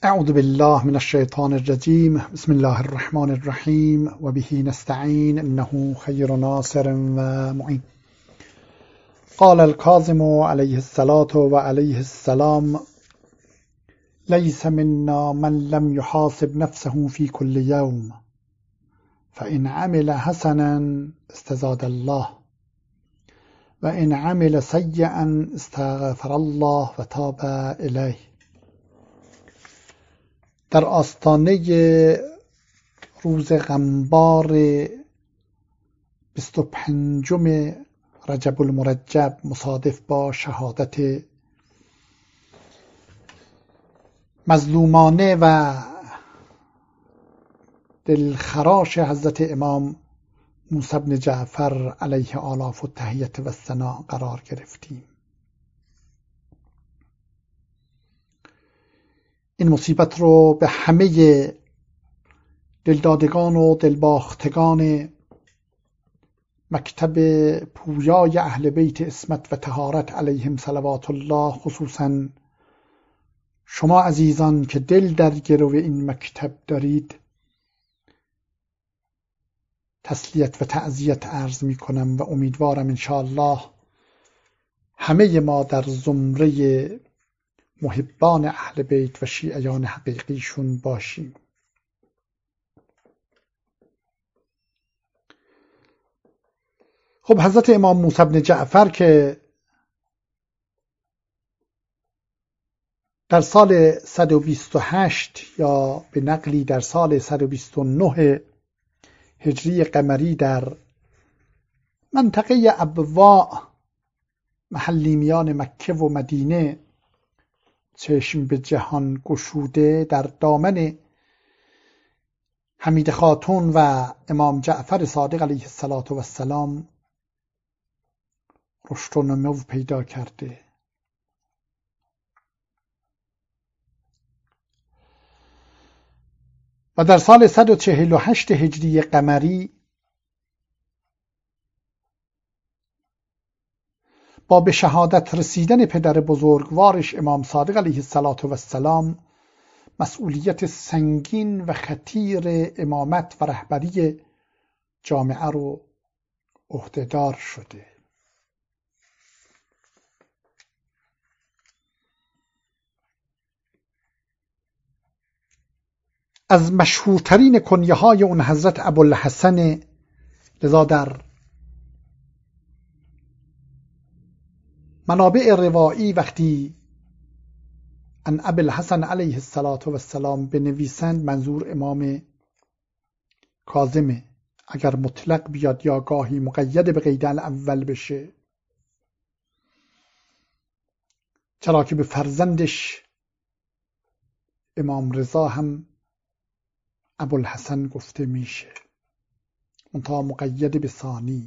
اعوذ بالله من الشیطان الرجیم. بسم الله الرحمن الرحیم و به نستعین انه خیر ناصر و معین. قال الكاظم علیه الصلاة و علیه السلام: لیس منا من لم يحاسب نفسه في كل يوم فإن عمل حسنا استزاد الله و ان عمل سیئا استغفر الله و تاب الیه. در آستانه روز غمبار 25 رجب المرجب مصادف با شهادت مظلومانه و دلخراش حضرت امام موسی بن جعفر علیه آلاف التحیة و الثنا قرار گرفتیم. این مصیبت رو به همه دلدادگان و دلباختگان مکتب پویای اهل بیت عصمت و طهارت علیهم صلوات الله، خصوصا شما عزیزان که دل در گرو این مکتب دارید، تسلیت و تعزیت عرض می کنم و امیدوارم انشاءالله همه ما در زمره محبان اهل بیت و شیعیان حقیقیشون باشیم. خب حضرت امام موسی بن جعفر که در سال 128 یا به نقلی در سال 129 هجری قمری در منطقه ابواء محلی میان مکه و مدینه چشم به جهان گشوده در دامن حمید خاتون و امام جعفر صادق علیه السلام رشد و نمو پیدا کرده و در سال 148 هجری قمری با به شهادت رسیدن پدر بزرگوارش امام صادق علیه السلام مسئولیت سنگین و خطیر امامت و رهبری جامعه رو عهدهدار شده. از مشهورترین کنیه های اون حضرت ابوالحسن، لذا در منابع روایی وقتی ان ابوالحسن علیه السلام بنویسند منظور امام کاظمه، اگر مطلق بیاد یا گاهی مقید به قید الاول بشه، چرا که به فرزندش امام رضا هم ابوالحسن گفته میشه، منتها مقید به ثانی،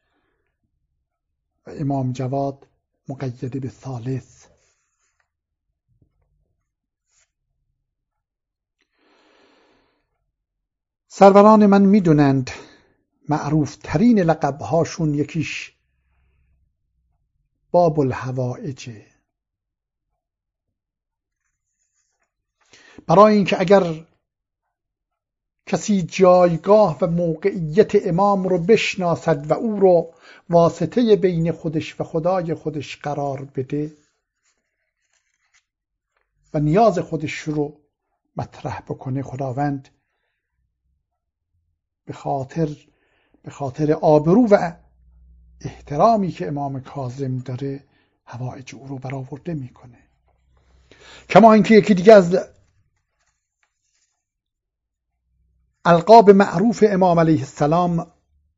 و امام جواد مقید به ثالث. سروران من میدونند معروف ترین لقبهاشون یکیش باب الحوائجه، برای اینکه اگر کسی جایگاه و موقعیت امام رو بشناسد و او رو واسطه بین خودش و خدای خودش قرار بده و نیاز خودش رو مطرح بکنه، خداوند به خاطر آبرو و احترامی که امام کاظم داره حوائج او رو برآورده میکنه. کما اینکه یکی دیگه از القاب معروف امام علیه السلام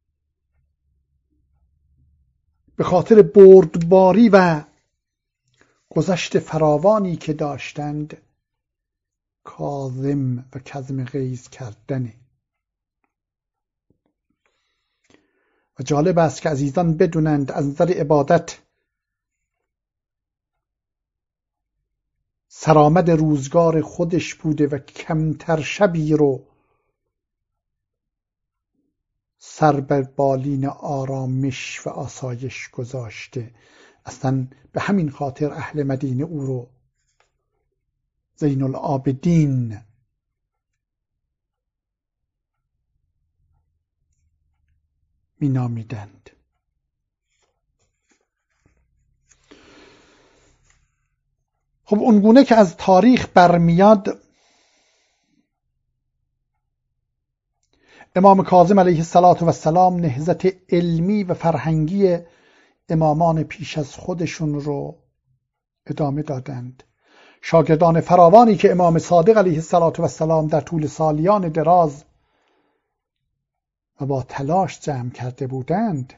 به خاطر بردباری و گذشت فراوانی که داشتند کاظم و کظم غیظ کردنه. و جالب است که عزیزان بدونند از نظر عبادت سرآمد روزگار خودش بوده و کمتر شبی رو سر بر بالین آرامش و آسایش گذاشته. اصلا به همین خاطر اهل مدینه او رو زین العابدین می نامیدند. خب اونگونه که از تاریخ برمیاد، امام کاظم علیه السلام نهضت علمی و فرهنگی امامان پیش از خودشون رو ادامه دادند. شاگردان فراوانی که امام صادق علیه السلام در طول سالیان دراز و با تلاش جمع کرده بودند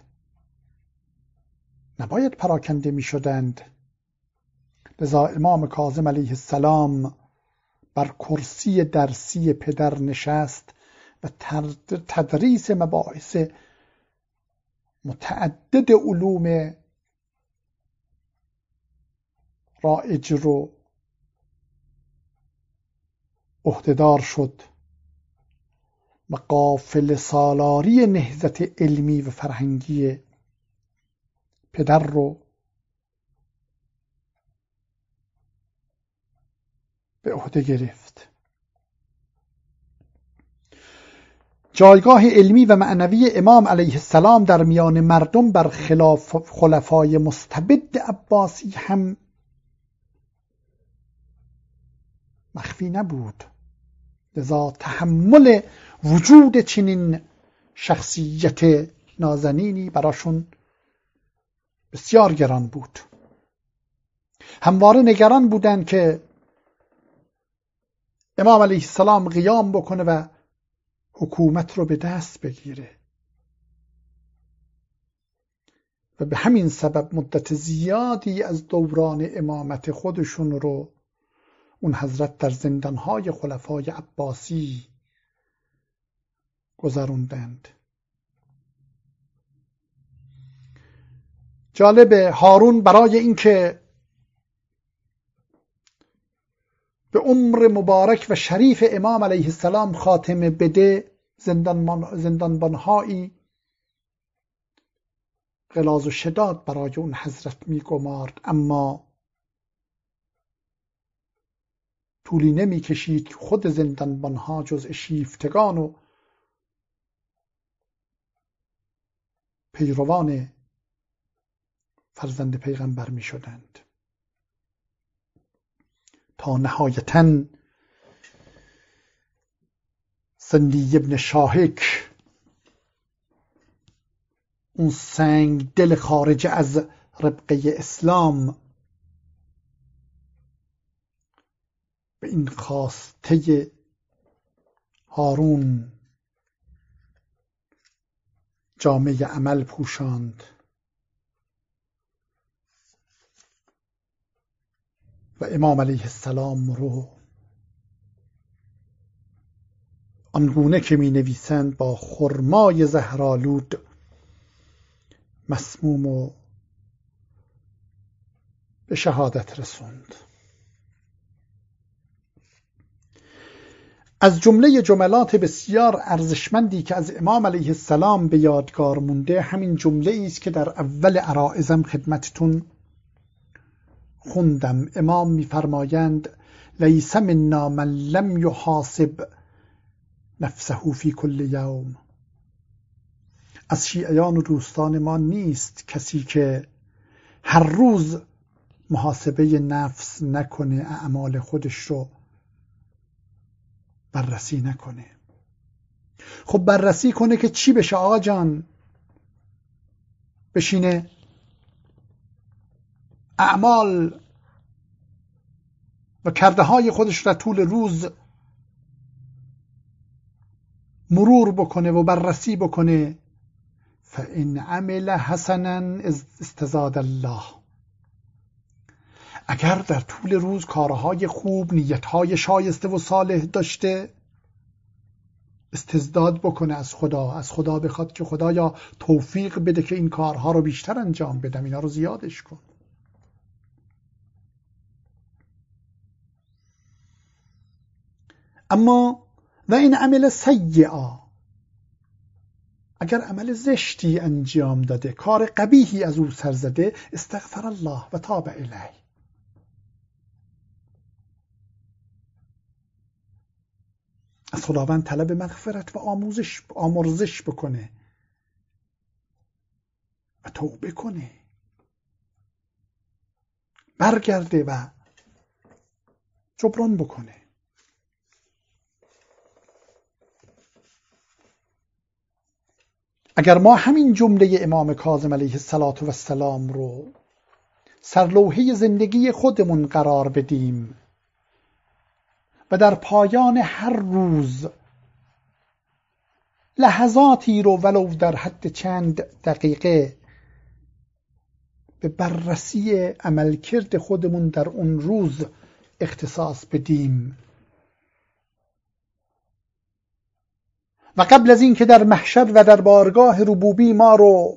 نباید پراکنده می شدند. لذا امام کاظم علیه السلام بر کرسی درسی پدر نشست و تدریس مباحث متعدد علوم رایج رو عهدهدار شد و قافله سالاری نهضت علمی و فرهنگی پدر رو به عهده گرفت. جایگاه علمی و معنوی امام علیه السلام در میان مردم بر خلاف خلفای مستبد عباسی هم مخفی نبود. لذا تحمل وجود چنین شخصیت نازنینی براشون بسیار گران بود. همواره نگران بودند که امام علیه السلام قیام بکنه و حکومت رو به دست بگیره و به همین سبب مدت زیادی از دوران امامت خودشون رو اون حضرت در زندانهای خلفای عباسی گذروندند. جالبه هارون برای اینکه به عمر مبارک و شریف امام علیه السلام خاتمه بده زندانبانهایی غلاظ و شداد برای اون حضرت می‌گمارد، اما طولی نمی کشید که خود زندانبانها جزء شیفتگان و پیروان فرزند پیغمبر می شدند تا نهایتاً سندی ابن شاهک، اون سنگ دل خارج از ربقه اسلام، به این خواسته هارون جامه عمل پوشاند و امام علیه السلام رو آنگونه که می نویسند با خرمای زهرآلود مسموم و به شهادت رسوند. از جمله جملات بسیار ارزشمندی که از امام علیه السلام به یادگار مونده همین جمله است که در اول عرائزم خدمتتون خوندم. امام می‌فرمایند لیس منا من لم یحاسب نفسه فی کل یوم. از شیعیان و دوستان ما نیست کسی که هر روز محاسبه نفس نکنه، اعمال خودش رو بررسی نکنه. خب بررسی کنه که چی بشه آقا جان؟ بشینه اعمال و کرده های خودش را طول روز مرور بکنه و بررسی بکنه. فإن عمل حسنا استزاد الله. اگر در طول روز کارهای خوب، نیتهای شایسته و صالح داشته، استزداد بکنه از خدا بخواد که خدایا توفیق بده که این کارها رو بیشتر انجام بدم، اینا رو زیادش کن. اما و این عمل سیئا، اگر عمل زشتی انجام داده، کار قبیحی از او سر زده، استغفر الله و تاب الیه. از خداوند طلب مغفرت و آمرزش بکنه و توبه کنه، برگرده و جبران بکنه. اگر ما همین جمله امام کاظم علیه السلام رو سرلوحه زندگی خودمون قرار بدیم و در پایان هر روز لحظاتی رو ولو در حد چند دقیقه به بررسی عملکرد خودمون در اون روز اختصاص بدیم و قبل از این که در محشر و در بارگاه ربوبی ما رو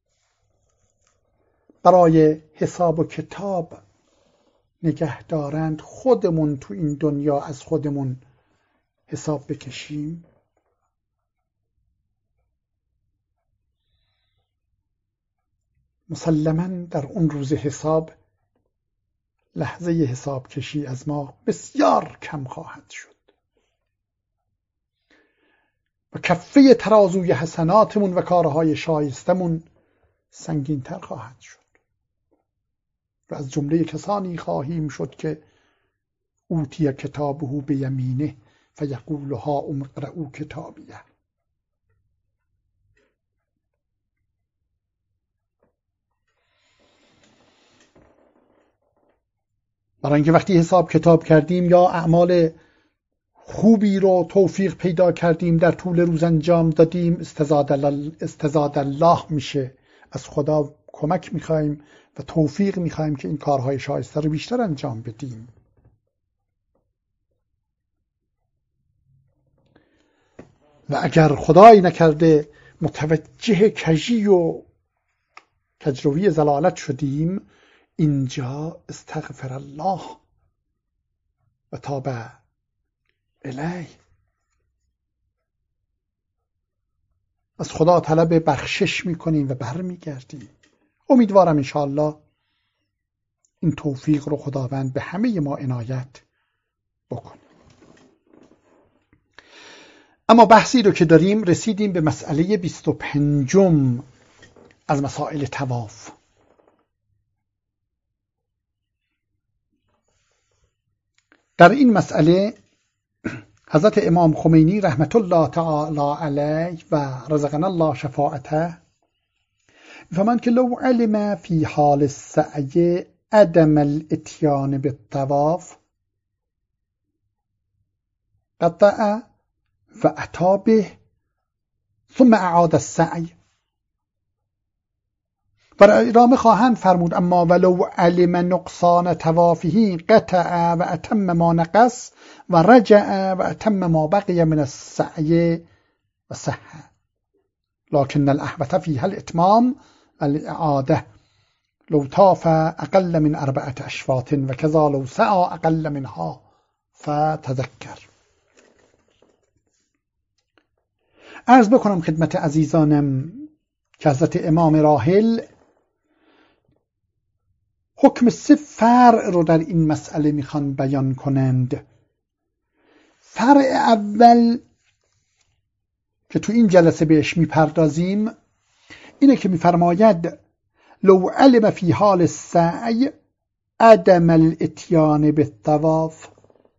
برای حساب و کتاب نگه دارند، خودمون تو این دنیا از خودمون حساب بکشیم. مسلماً در اون روز حساب لحظه حساب کشی از ما بسیار کم خواهد شد و کفه ترازوی حسناتمون و کارهای شایستمون سنگین تر خواهد شد و از جمله کسانی خواهیم شد که اوتی کتابه بیمینه فیقول هاؤم اقرءوا کتابیه. برای اینکه وقتی حساب کتاب کردیم یا اعمال خوبی رو توفیق پیدا کردیم در طول روز انجام دادیم، استزاد الله میشه، از خدا کمک میخوایم و توفیق میخوایم که این کارهای شایسته رو بیشتر انجام بدیم. و اگر خدای نکرده متوجه کژی و کجروی ضلالت شدیم، اینجا استغفر الله و تاب الیه، از خدا طلب بخشش میکنیم و برمیگردیم. امیدوارم انشاءالله این توفیق رو خداوند به همه ما عنایت بکنه. اما بحثی رو که داریم رسیدیم به مسئله 25 از مسائل طواف. در این مسئله حضرت امام خمینی رحمت الله تعالی علیه و رزقنا الله شفاعته فمن که لو علم فی حال السعی عدم الاتیان بالطواف قطع و اتى به ثم اعاد السعی. و ادامه خواهند فرمود اما ولو علم نقصان توافه قطع و اتم ما نقص و رجع و اتم ما بقی من السعی و صحه لكن الاحوط فيها الاتمام الاعاده لو طاف اقل من 4 اشواط و كذا لو سعى اقل منها فتذكر. عرض بکنم خدمت عزیزانم که حضرت امام راحل حکم 3 فرع رو در این مسئله میخوان بیان کنند. فرع اول که تو این جلسه بهش میپردازیم اینه که میفرماید لو علم فی حال السعی عدم الاتیان بالطواف.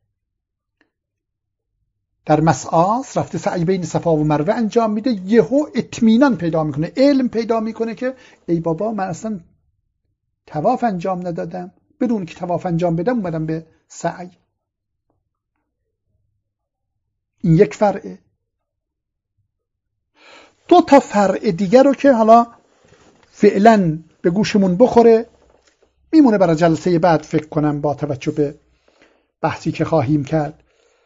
در مسعاس رفته سعی بین صفا و مروه انجام میده، یهو اطمینان پیدا میکنه، علم پیدا میکنه که ای بابا من اصلا طواف انجام ندادم، بدون که طواف انجام بدم اومدم به سعی. این یک فرعه. 2 تا فرع دیگر رو که حالا فعلا به گوشمون بخوره میمونه برای جلسه بعد فکر کنم با توجه به بحثی که خواهیم کرد.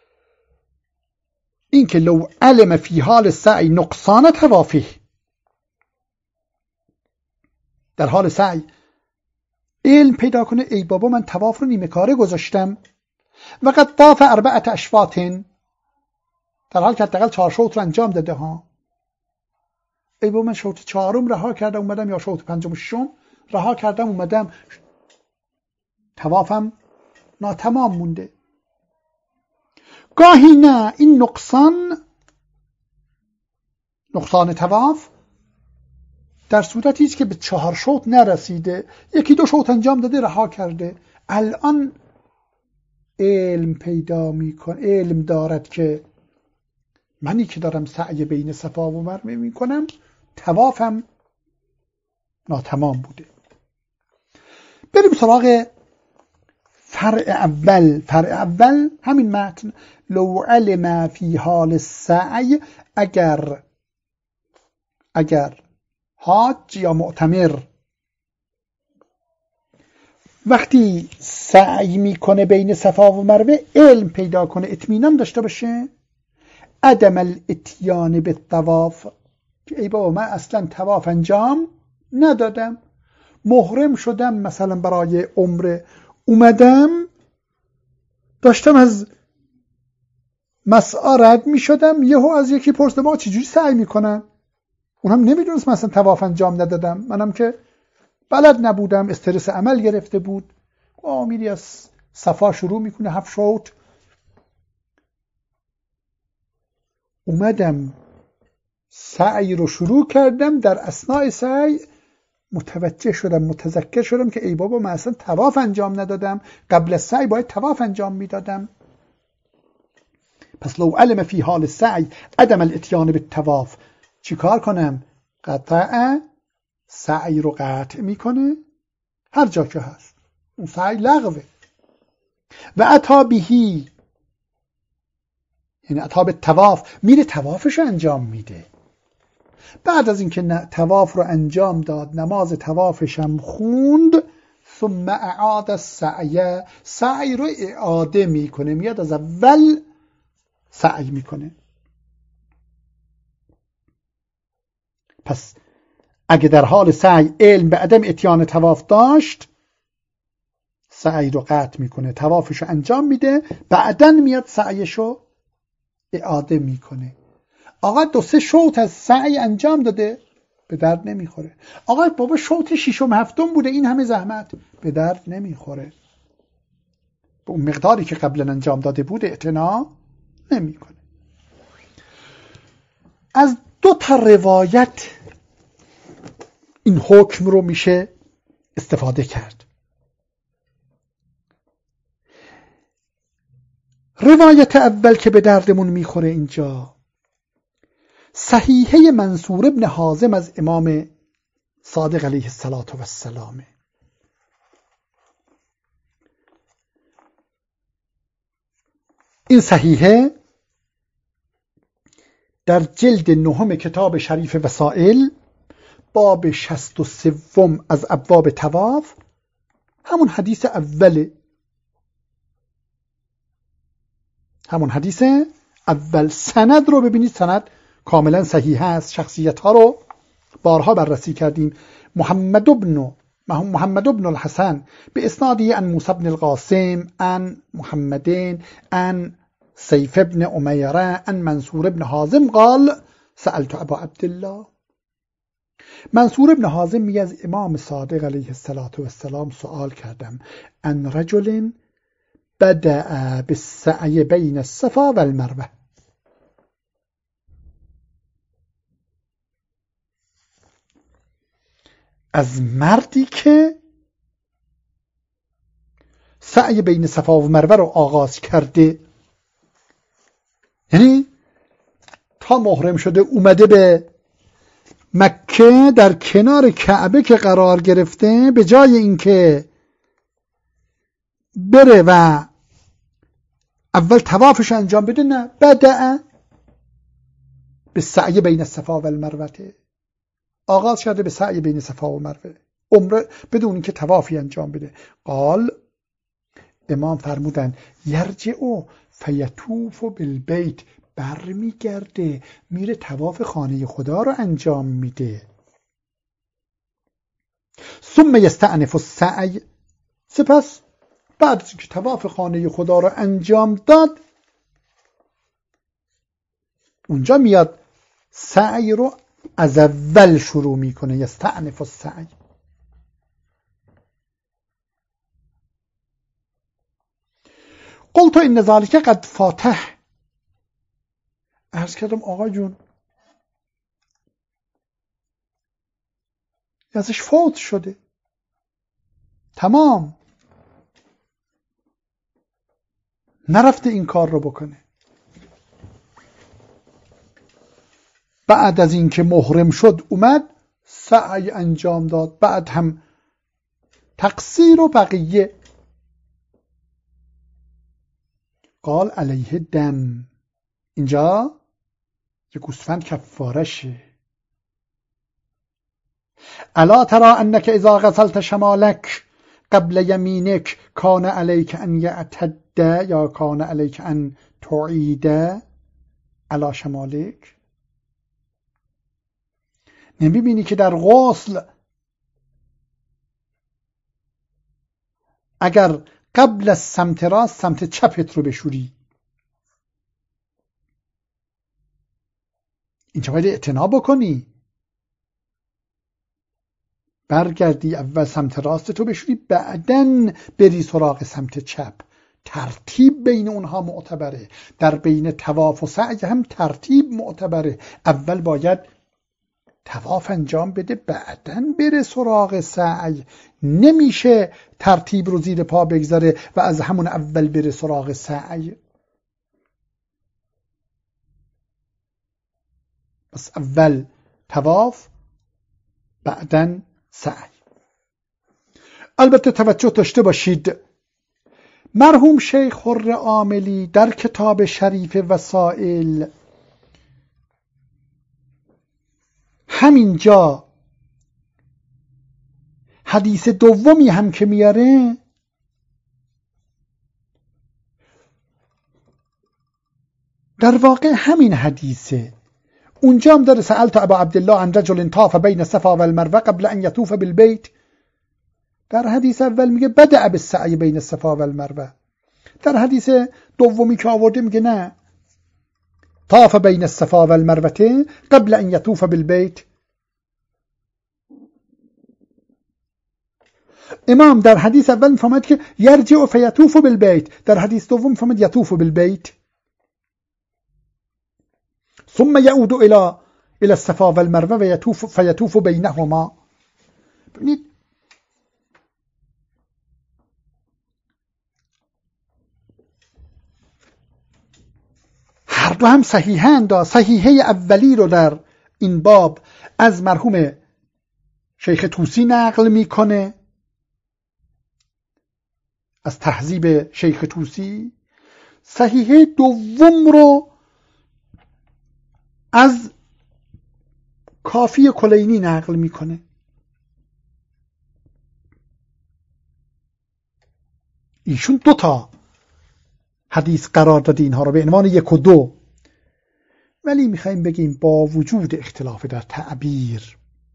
این که لو علم فی حال سعی نقصان توافه، در حال سعی علم پیدا کنه ای بابا من طواف رو نیمه کاره گذاشتم و قد طاف 4 اشواط، در حال که حداقل 4 شوط رو انجام داده ها. ای بابا من شوط 4 رها کردم اومدم یا شوط 5 و 6 رها کردم اومدم، طوافم ناتمام مونده. گاهی نه. این نقصان طواف در صورتی است که به 4 شوط نرسیده، 1-2 شوط انجام داده رها کرده. الان علم پیدا میکنه، علم دارد که منی که دارم سعی بین صفا و مروه میکنم طوافم ناتمام بوده. بریم سراغ فرع اول. فرع اول همین متن. لو علم فی حال السعی، اگر حاج یا معتمر وقتی سعی میکنه بین صفا و مروه علم پیدا کنه، اطمینان داشته باشه، عدم الاتیان بالطواف، که ای بابا من اصلا طواف انجام ندادم، محرم شدم مثلا برای عمره، اومدم داشتم از مسعی رد می شدم، یهو از یکی پرسیدم آقا چجوری سعی میکنن؟ اونم نمیدونست مثلا طواف انجام ندادم، منم که بلد نبودم، استرس عمل گرفته بود. میری از صفا شروع میکنه 7 شوط، اومدم سعی رو شروع کردم، در اثناء سعی متذکر شدم که ای بابا من اصلا طواف انجام ندادم، قبل از سعی باید طواف انجام میدادم. پس لو علم فی حال السعی عدم الاتیان بالطواف، چی کار کنم؟ قطع سعی رو قطع میکنه هر جا که هست، اون سعی لغوه. و عطا بهی، یعنی عطا به طواف، میره طوافش انجام میده. بعد از اینکه طواف رو انجام داد، نماز طوافش هم خوند، ثم اعاد السعی، سعی رو اعاده میکنه، میاد از اول سعی میکنه. پس اگه در حال سعی علم به عدم اتیان طواف داشت، سعی رو قطع میکنه، طوافش رو انجام میده، بعدن میاد سعیش رو اعاده میکنه. آقا 2-3 شوط از سعی انجام داده، به درد نمیخوره. آقا بابا شوط 6م 7م بوده، این همه زحمت، به درد نمیخوره. به اون مقداری که قبلا انجام داده بوده اعتنا نمیکنه. از 2 روایت این حکم رو میشه استفاده کرد. روایت اول که به دردمون میخوره اینجا، صحیحه منصور ابن حازم از امام صادق علیه السلام. این صحیحه در جلد 9 کتاب شریف وسائل، باب 63 از ابواب طواف، همون حدیث اوله، همون حدیث اول. سند رو ببینید، سند کاملا صحیح است. شخصیت ها رو بارها بررسی کردیم. محمد بن الحسن به اسنادی عن موسی بن القاسم عن محمدین عن سیف بن امیره عن منصور بن حازم قال سألت ابا عبدالله. منصور بن حازم میگه از امام صادق علیه السلام سوال کردم، عن رجل بدأ بالسعی بین الصفا و المروه، از مردی که سعی بین صفا و مروه رو آغاز کرده، یعنی تا محرم شده اومده به مکه، در کنار کعبه که قرار گرفته، به جای اینکه بره و اول طوافش انجام بده، نه، بدأ به سعی بین الصفا و المروه، آغاز کرده به سعی بین صفا و مروه، عمره بدون اینکه طوافی انجام بده. قال، امام فرمودن یرجع فیطوف بالبیت، برمیگرده میره طواف خانه خدا رو انجام میده. ثم یستأنف السعی، سپس بعد از اینکه طواف خانه خدا رو انجام داد، اونجا میاد سعی رو از اول شروع میکنه. یستأنف السعی. قلت ان ذلك قد فاته عرض کردم آقا جون ازش فوت شده، تمام، نرفته این کار رو بکنه. بعد از اینکه محرم شد اومد سعی انجام داد، بعد هم تقصیر و بقیه. قال علیه دم، اینجا یه گوسفند کفارشه. الا ترى انك اذا غسلت شمالك قبل يمينك كان عليك ان يعتد یا كان عليك ان تعيد على شمالك. نمیبینی که در غسل اگر قبل از سمت راست سمت چپت رو بشوری، اینجا باید اعتنا بکنی، برگردی اول سمت راست تو بشوری بعدن بری سراغ سمت چپ. ترتیب بین اونها معتبره، در بین طواف و سعی هم ترتیب معتبره. اول باید طواف انجام بده بعدن بره سراغ سعی. نمیشه ترتیب رو زیر پا بگذاره و از همون اول بره سراغ سعی. بس اول طواف بعدن سعی. البته توجه داشته باشید مرحوم شیخ خره عاملی در کتاب شریف وسائل همینجا حدیث دومی هم که میاره در واقع همین حدیثه. اونجا هم داره سألت ابا عبدالله عن رجل طاف بین الصفا والمروه قبل ان یطوف بالبیت. در حدیث اول میگه بدأ بالسعی بین الصفا والمروه، در حدیث دومی که آورده میگه نه، طاف بین الصفا والمروه قبل ان یطوف بالبیت. امام در حدیث اول میفهمد که یرجع فیطوف بالبیت، در حدیث دوم میفهمد یطوف بالبیت ثم یعود الى الصفا والمروه و فیطوف بینهما. ببینید هر دو هم صحیحند. صحیحه اولی رو در این باب از مرحوم شیخ طوسی نقل میکنه، از تهذیب شیخ طوسی. صحیحه دوم رو از کافی کلینی نقل میکنه. ایشون دو تا حدیث قرار داده اینها رو به عنوان 1 و 2، ولی میخوایم بگیم با وجود اختلاف در تعبیر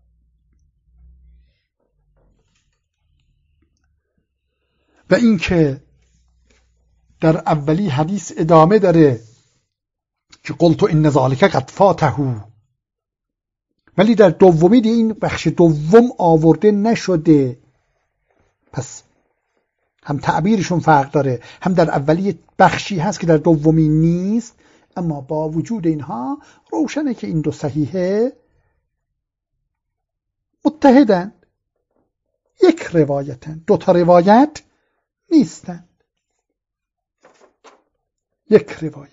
و اینکه در اولی حدیث ادامه داره که قلت ان ذلک قد فاته، ولی در دومی این بخش دوم آورده نشده، پس هم تعبیرشون فرق داره، هم در اولی بخشی هست که در دومی نیست. اما با وجود اینها روشنه که این دو صحیحه متحدن، یک روایتن، 2 تا روایت نیستن، یک روایت.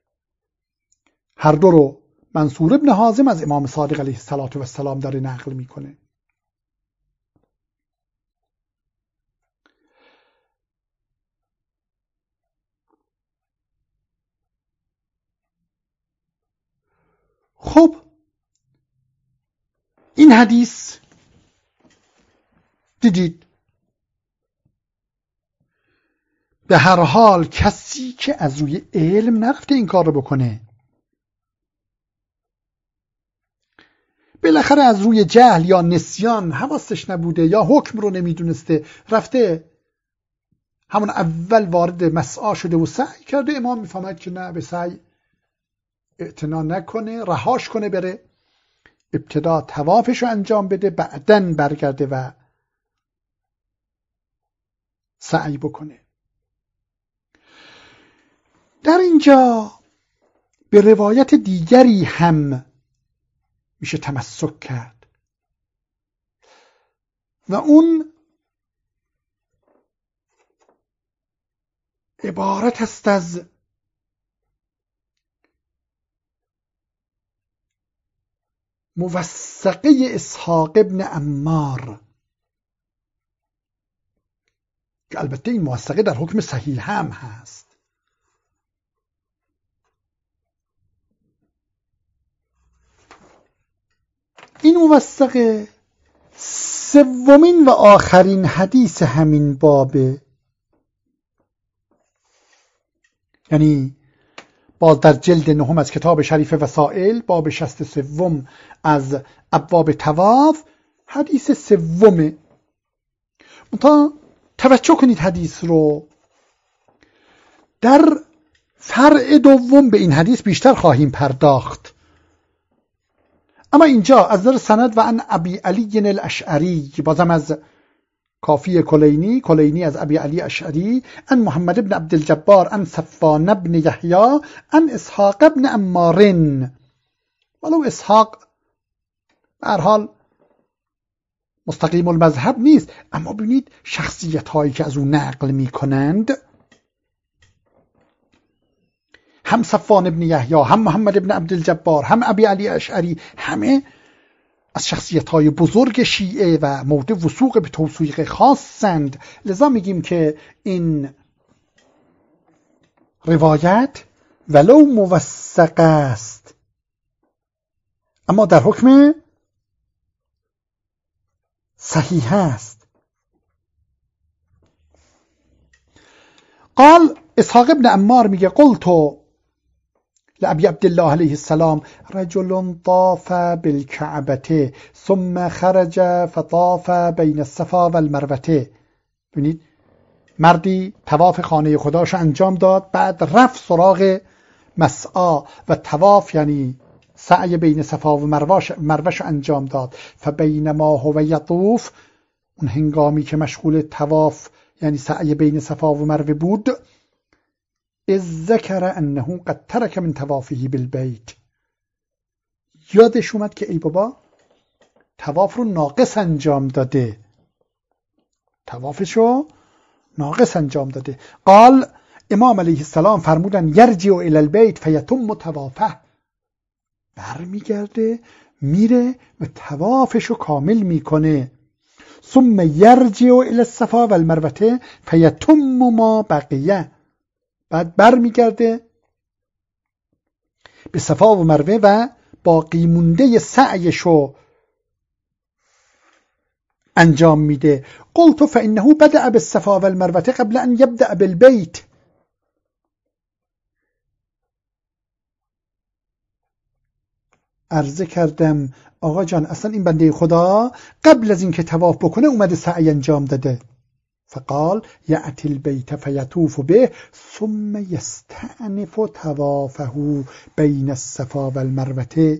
هر دو رو منصور ابن حازم از امام صادق علیه السلام داره نقل میکنه. خب این حدیث دیدید به هر حال کسی که از روی علم نرفته این کار رو بکنه، بالاخره از روی جهل یا نسیان حواسش نبوده یا حکم رو نمیدونسته رفته همون اول وارد مسعی شده و سعی کرده. امام میفهمد که نه، به سعی اعتنا نکنه، رهاش کنه، بره ابتدا طوافش رو انجام بده بعدن برگرده و سعی بکنه. در اینجا به روایت دیگری هم میشه تمسک کرد و اون عبارت است از موثقه اسحاق ابن عمار که البته این موثقه در حکم صحیح هم هست. این موثقه سومین و آخرین حدیث همین بابه، یعنی باز در جلد نهم از کتاب شریف وسائل باب 63 از ابواب طواف حدیث سومه. توجه کنید حدیث رو، در فرع دوم به این حدیث بیشتر خواهیم پرداخت، اما اینجا از نظر سند و عن ابی علی الاشعری، بازم از کافی کلینی از ابی علی اشعری، عن محمد بن عبد الجبار، عن صفوان بن یحیی، عن اسحاق بن عمار. ولو اسحاق به هر حال مستقیم المذهب نیست، اما ببینید شخصیت هایی که از اون نقل می کنند، هم صفوان بن یحیی، هم محمد بن عبد الجبار، هم ابی علی اشعری، همه از شخصیت های بزرگ شیعه و مورد وثوق به توثیق خاصند. لذا میگیم که این روایت ولو موثق است اما در حکم صحیح است. قال اسحاق ابن عمار میگه قلت لأبي عبد الله علیه السلام رجل طاف بالكعبة ثم خرج فطاف بین الصفا والمروة. ببینید مردی طواف خانه خداش انجام داد، بعد رفت سراغ مسعی و طواف یعنی سعی بین صفا و مروهش انجام داد. فبینما هو یطوف، اون هنگامی که مشغول طواف یعنی سعی بین صفا و مروه بود، از ذکر انه قد ترک من طوافه بالبیت، یادش اومد که ای بابا طواف رو ناقص انجام داده، طوافشو ناقص انجام داده. قال امام علیه السلام فرمودن یرجع الی البیت فیتم طوافه، برمیگرده میره و طوافشو کامل میکنه. ثم یرجع الی الصفا والمروه فیتم ما بقیه، بعد برمیگرده به صفا و مروه و باقی مونده سعیشو انجام میده. قلت فانه بدأ بالصفا والمروه قبل ان يبدأ بالبيت. عرضه کردم آقا جان اصلا این بنده خدا قبل از اینکه طواف بکنه اومده سعی انجام داده. فقال یأتی البیت فیطوف به ثم یستأنف طوافه بین الصفا والمروه.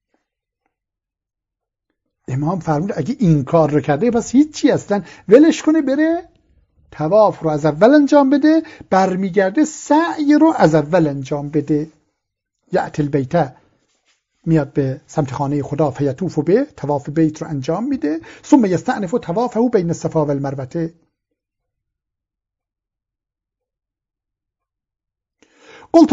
امام فرمود اگه این کار رو کرده بس هیچی، اصلا ولش کنه بره طواف رو از اول انجام بده، برمیگرده سعی رو از اول انجام بده. یأتی البیت میاد به سمت خانه خدا، فیطوف به طواف بیت رو انجام میده، ثم یستأنف طوافه بین الصفا والمروه. قلت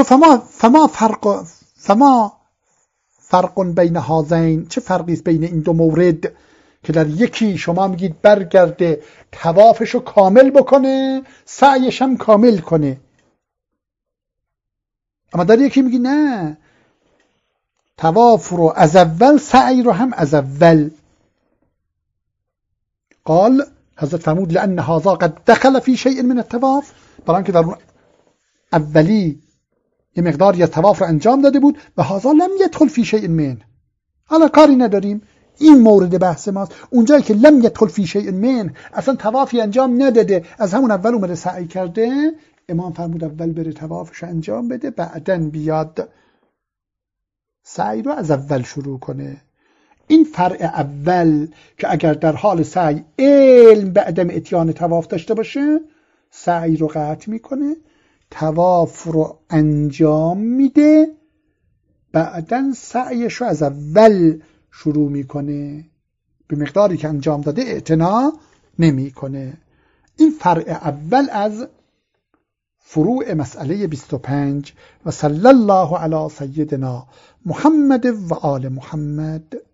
فما فرق بین هذین، چه فرقی است بین این دو مورد که در یکی شما میگید برگرده طوافشو کامل بکنه سعیش هم کامل کنه، اما در یکی میگی نه طواف رو از اول سعی رو هم از اول. قال حضرت فرمود لأن هذا قد دخل في شيء من الطواف، برای که در اون اولی یه مقداری از طواف رو انجام داده بود و هذا لم يدخل في شيء من. حالا کاری نداریم، این مورد بحث ماست. اونجایی که لم يدخل في شيء من اصلا طوافی انجام نداده، از همون اول اومده سعی کرده، امام فرمود اول بره طوافش انجام بده بعدن بیاد سعی رو از اول شروع کنه. این فرع اول که اگر در حال سعی علم به عدم اتیان طواف داشته باشه سعی رو قطع میکنه، طواف رو انجام میده بعدن سعیش رو از اول شروع میکنه، به مقداری که انجام داده اعتنا نمیکنه. این فرع اول از فروع مسئله 25 و صلی الله علی سیدنا محمد و آل محمد.